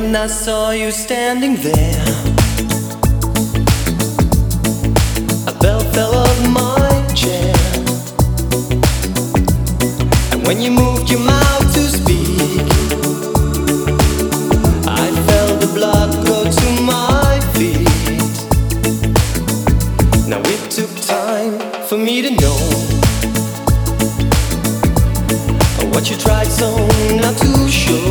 when I saw you standing there, a bell fell off my chair. And when you moved your mouth to speak, I felt the blood go to my feet. Now it took time for me to know what you tried so not to show.